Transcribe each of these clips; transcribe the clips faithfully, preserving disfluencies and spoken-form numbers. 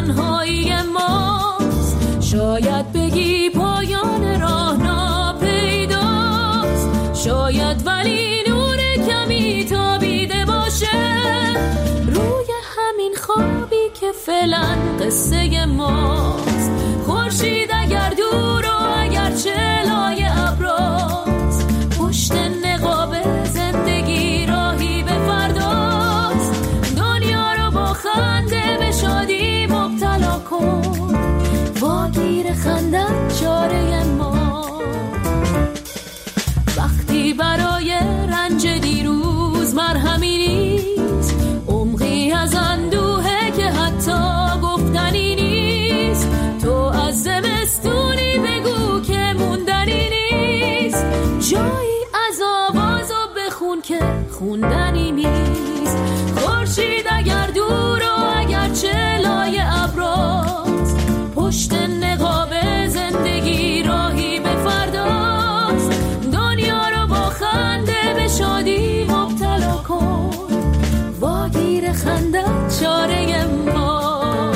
تنهایی ماست. شاید بگی پایان راه ناپیداست، شاید ولی نور کمی تابیده باشه روی همین خوابی که فعلا قصه ماست. خورشید اگر دور و اگر چلای ابراست، پشت نقاب زندگی راهی به فرداست. دنیا رو با خنده به شادی مبتلا کن، واگیر خندت چاره ما. وقتی برای رنج دیروز مرهمی نیست، عمقی از اندوهه که حتی گفتنی نیست. تو از زمستونی بگو که موندنی نیست، جایی از آوازو بخون که خوندنی نیست. خورشید اگر دور و اگر چلای ابراست، پشت نقاب زندگی راهی به فرداست. دنیا رو با خنده به شادی مبتلا کن، واگیر خندت چاره ماست.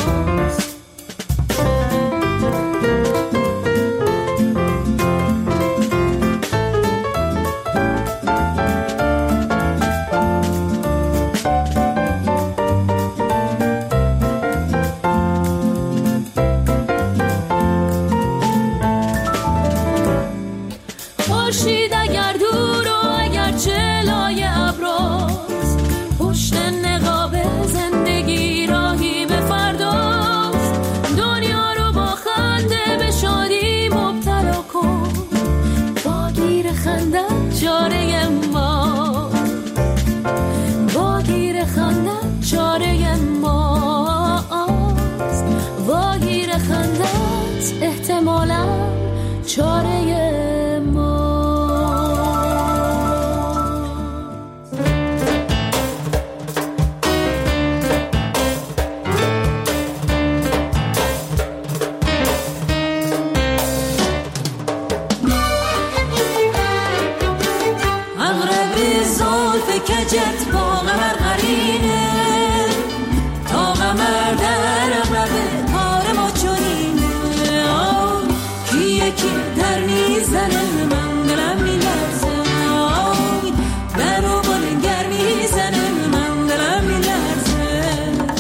خورشید اگر دور و اگر چلای ابراست، پشت نقاب زندگی راهی به فرداست. دنیا رو با خنده به شادی مبتلا کن، واگیر خندت چاره ما، واگیر خندت چاره ماست. واگیر خندت احتمالاً چاره ما. کجت با قمر قرینه، تا قمر در اغرب کار ما چونینه. کی یکی در میزنه من دلم میلرزه، در و بلنگر میزنه من دلم میلرزه.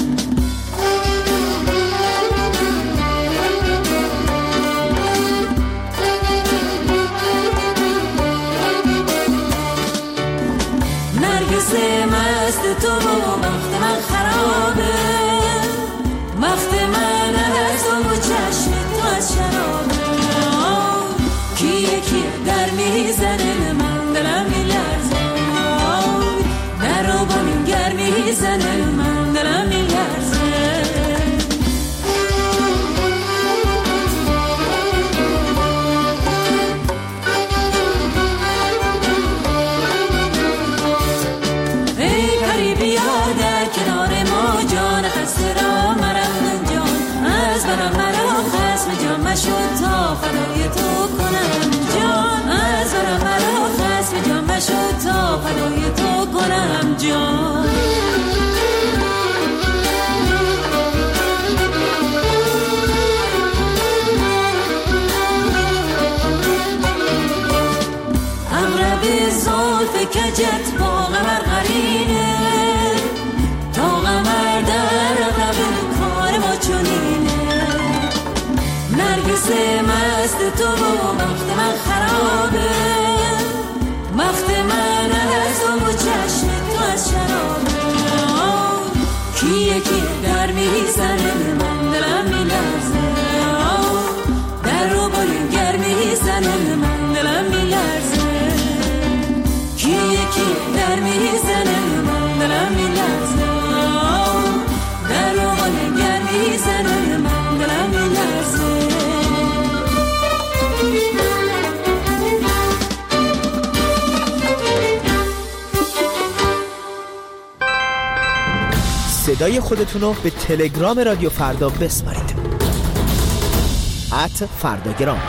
نرگس مست تو و وقت من خرابه، وقت من از تو و چشم تو از شرابه. کی یکی در میزنه من دلم میلرزه، در و بلنگر میزنه من دلم میلرزه. مشو تا فدای تو کنم جان، از برم مرا خسم جان مشو تا فدای تو کنم جان. اغرب زلف کجت با قمر قرینه، تا قمر در اغرب کار ما چونینه. نرگس مست تو و وقت من خرابه، وقت من از تو و چشم تو از شرابه. کی یکی در میزنه من دلم میلرزه، در رو بلنگر میزنه من دلم میلرزه. کی یکی در میزنه من دلم میلرزه، در رو بلنگر میزنه من دلم میلرزه. صدای خودتون رو به تلگرام رادیو فردا بسپارید. ات فرداگرام.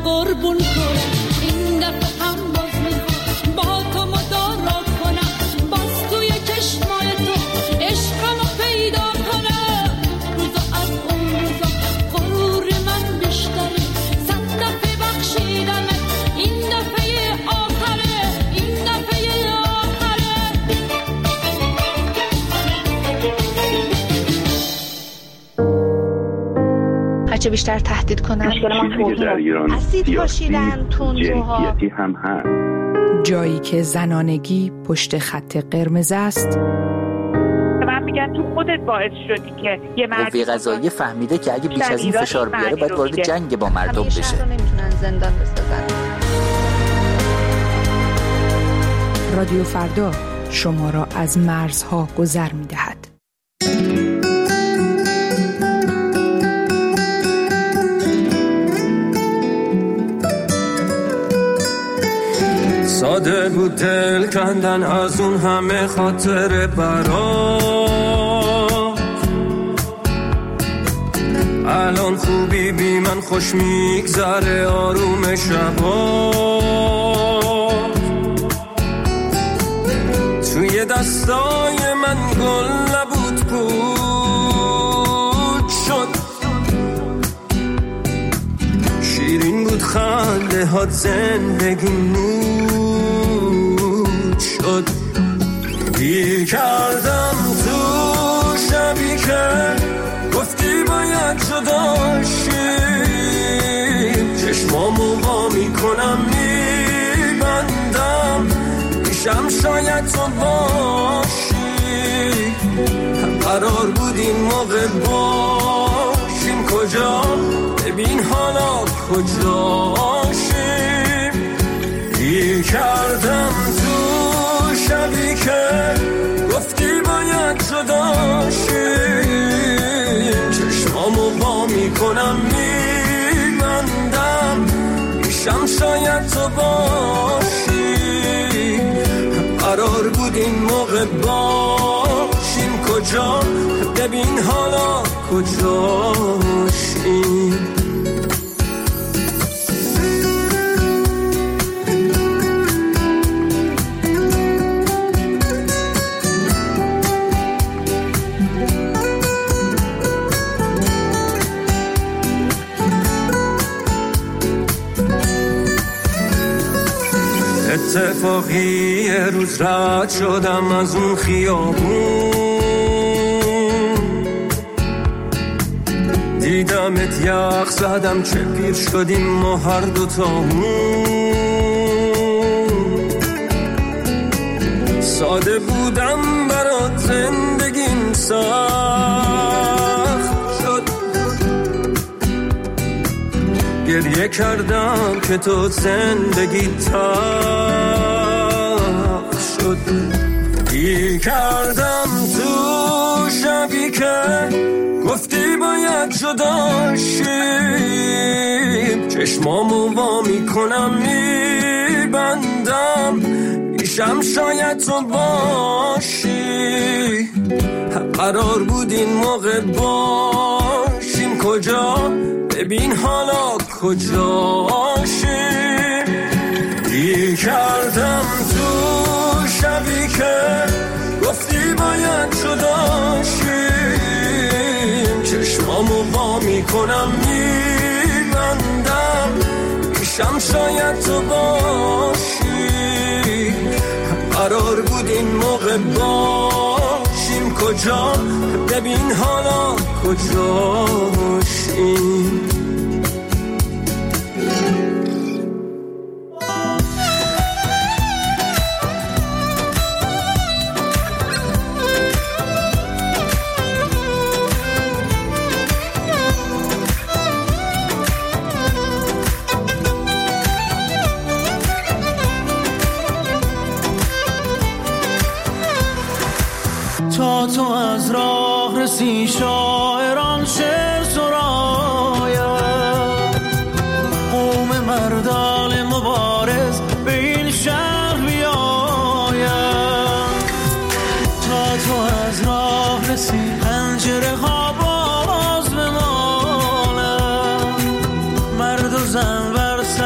قربون کنم، این دفعه هم باز میخوام با تو مدارا کنم، باز توی چشمای تو عشقمو پیدا کنم. روزا از اون روزا غرور من بیشتره، صد دفعه بخشیدمت، این دفعه آخره، این دفعه آخره. هرچه بیشتر تهدید کنن چیزی در ایران اسید پاشیدن تندروها هم هست. جایی که زنانگی پشت خط قرمز است. من میگم تو خودت باعث شدی که یه مرد قوه قضاییه فهمیده که اگه بیش از این فشار بیاره باید وارد جنگ با مردم بشه. همیشه نمیتونن زندان بسازن. رادیو فردا شما را از مرزها گذر می‌دهد. ساده بود دل کندن از اون همه خاطر برات، الان خوبی بی من خوش میگذره آروم شبات، توی دستای من گل نبود بود شد، شیرین بود خنده هات زندگی نور شد. گیر کردم تو شبی که گفتی باید جدا شیم، چشمامو وا میکنم میبندم، میشم شاید تو باشی، قرار بود این موقع باشیم، کجا ببین حالا کجاشیم. گیر کردم تو شبی که گفتی باید جدا شیم، چشمامو وا میکنم میبندم، میشم شاید تو باشی، قرار بود این موقع باشیم، کجا ببین حالا کجاشیم. اتفاقی یه روز رد شدم از اون خیابون، دیدمت یخ زدم چه پیر شدیم ما هر دوتامون، ساده بودم برات زندگیم سخت شد، گریه کردم که تو زندگی تلخ شد. گیر کردم تو شبی که گفتی باید جدا شیم، چشمامو وا میکنم میبندم، میشم شاید تو باشی، قرار بود این موقع باشیم، کجا ببین حالا کجاشیم. گیر کردم تو شبی که گفتی باید جدا شیم، چشمامو وا میکنم میبندم، میشم شاید تو باشی، قرار بود این موقع باشیم، کجا ببین حالا کجاشیم. تا تو از راه رسی شاعران شعر سراید، قوم مردان مبارز به این شهر بیاید، تا تو از راه رسی پنجره ها باز بمانند، مرد و زن بر سر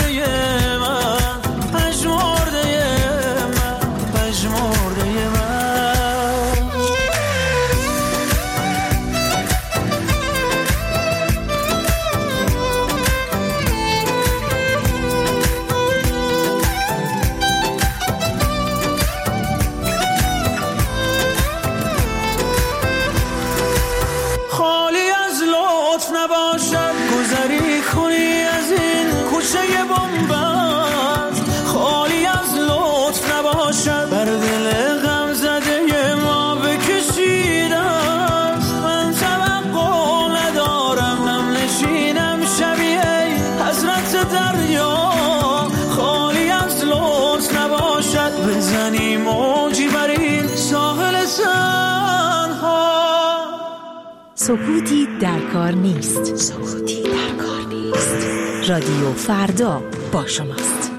پژمرده من، پژمرده من، پژمرده من. خالی از لطف نباشد گذری کنی از این کوچه بنبست، خالی از لطف نباشد بر دل غم زده ما بکشیده است. من توقع ندارم نم نشینم شبیه حضرت دریا، خالی از لطف نباشد بزنی موجی بر این ساحل تنها. سکوتی در کار نیست. سکوتی در کار نیست. رادیو فردا با شماست.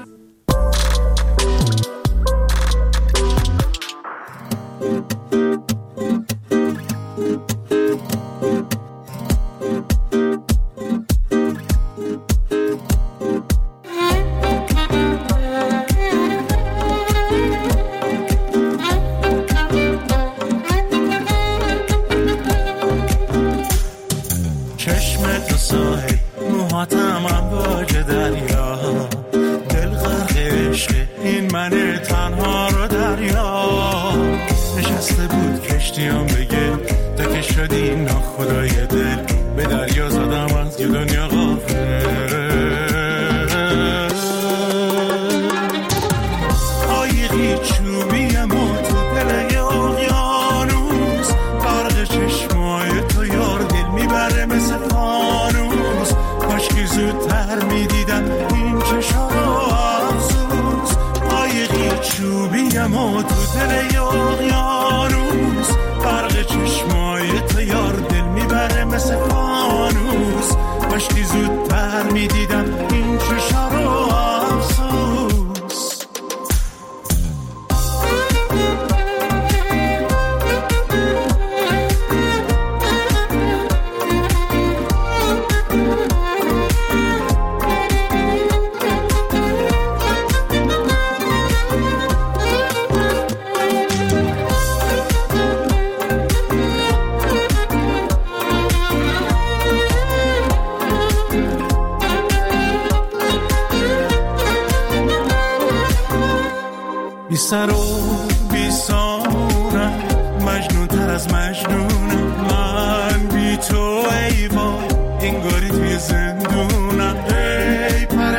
بی سر و بی سامونم، مجنون تر از مجنونم، من بی تو ای وای انگاری توی زندونم. ای پر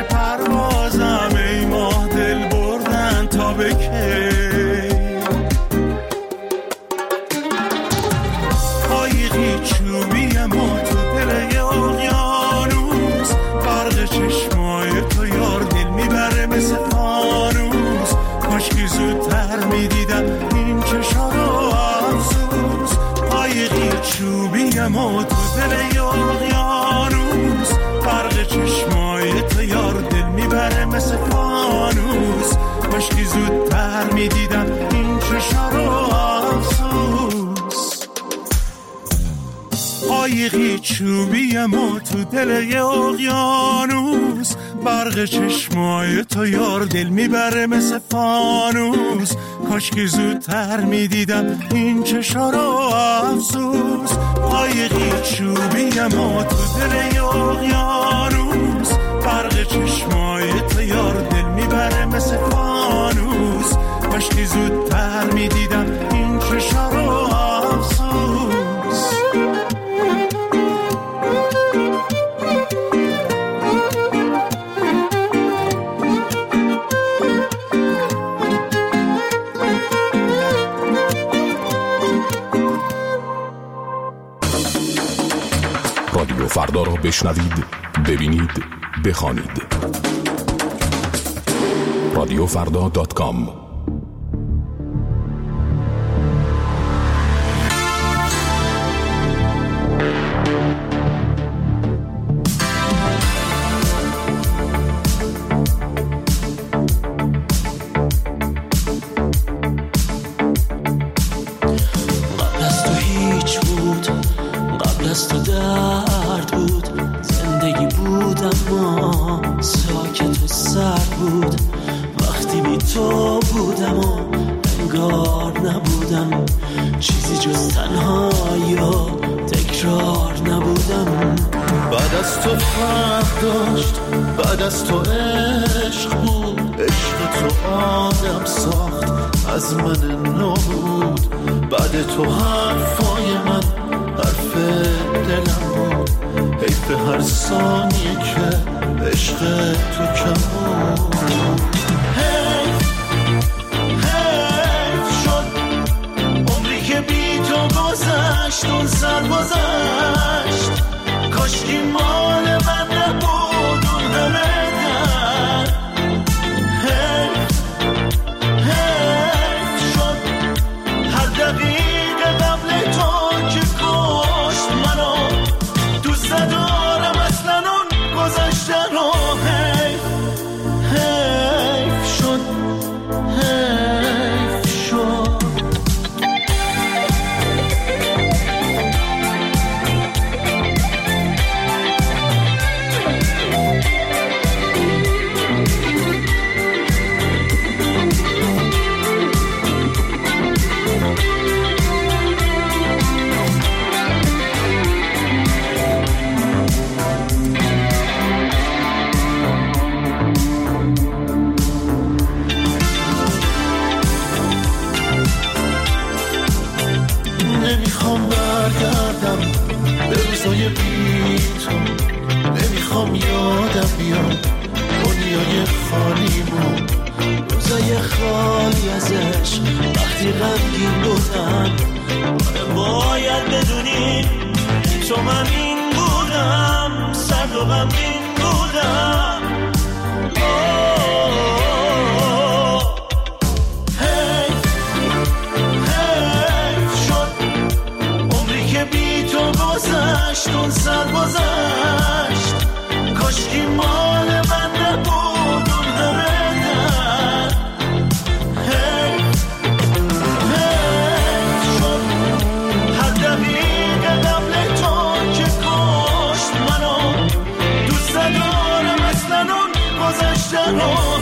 پروازم ای ماه دل بردن تا به کی، قایقی چوبیم و تو دل اقیانوس، برق چشمای تو یار دل میبره مثل فانوس. کاشکی زودتر میدیدم این چشا رو افسوس، قایقی چوبیم و تو دل اقیانوس، برق چشمای تو یار دل میبره مثل فانوس. کاشکی زودتر میدیدم این چشا رو افسوس، قایقی چوبیم و تو دل اقیانوس، برق چشمای تو یار دل میبره مثل فانوس. کاشکی زودتر میدیدم این چشا رو افسوس، قایقی چوبیم و تو دل اقیانوس، برق چشمای تو یار دل میبره مثل فانوس. کاشکی زودتر میدیدم این چشا رو افسوس. رادیو فردا را بشنوید، ببینید، بخوانید. رادیو فردا دات کام. درد بود زندگی بود اما ساکت و نبود وقتی بی تو بودم و انگار نبودم چیزی جز تنهایی و تکرار نبودم. بعد از تو فرق داشت، بعد از تو عشق بود، عشق تو آدم ساخت از من نبود. بعد تو حرفای من حرف دلم بود، حیف هر ثانیه که عشق تو کم بود. حیف حیف شد عمری که بی تو گذشت، اون سر گذشت کاشکی مال من نبود اون همه در. حیف حیف شد هر دقیقه قبل تو که کشت منو، دوست ندارم اصلا اون گذشته رو. حیف حیف شد حیف شد. نمیخوام برگردم به روزای بی تو، نمیخوام یادم بیاد دنیای خالی بود، روزای خالی از عشق وقتی غمگین بودم. باید بدونی تو من این بودم، سرد و غمگین بودم. گذشت اون سر گذشت کاشکی مال من نبود اون همه در. حیف حیف شد هر دقیقه قبل تو که کشت منو، دوست ندارم اصلا اون گذشته رو.